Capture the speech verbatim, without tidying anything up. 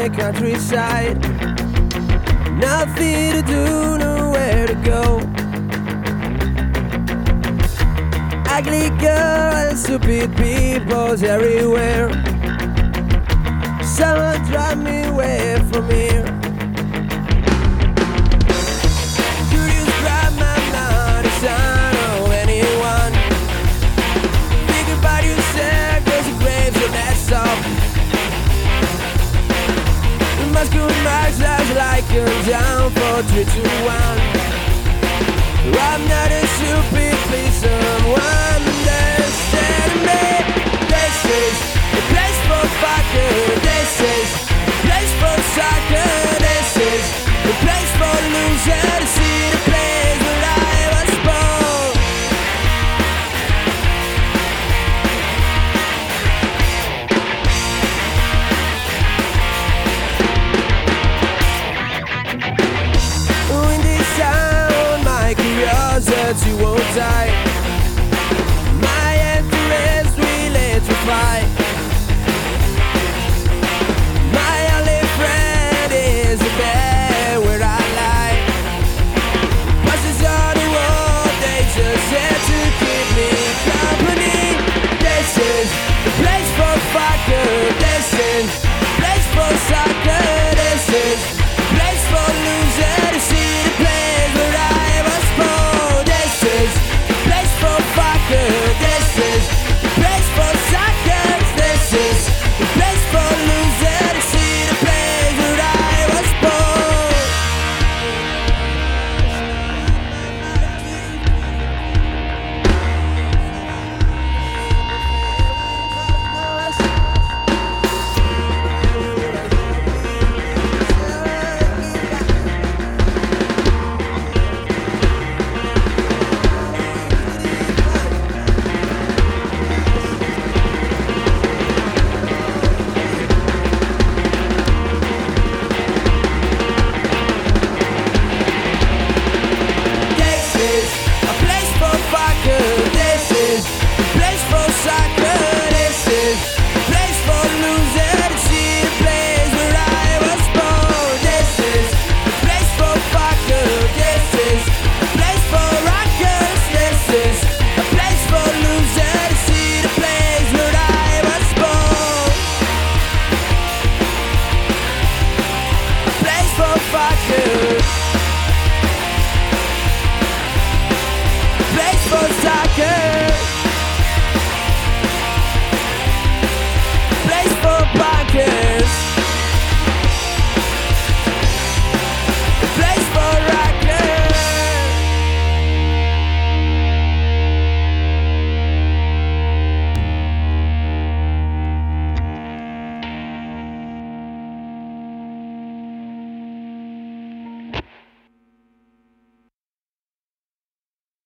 my countryside. Nothing to do, nowhere to go. Ugly girls, stupid peoples everywhere. Someone drive me away from here. Could you grab my mind, the son of anyone? Think about yourself, there's a grave to mess up. The muscular marks lies like a down for three, two, one. I'm not a stupid, please someone understand me. This is the place for fucker. This is the place for soccer. This is the place for loser. To see the place where I was born. In this sound, my curiosity won't die. My interest will electrify. My only friend is the bed where I lie. Buses on the road, they just here to keep me company. This is the place for fucker. This is the place for soccer.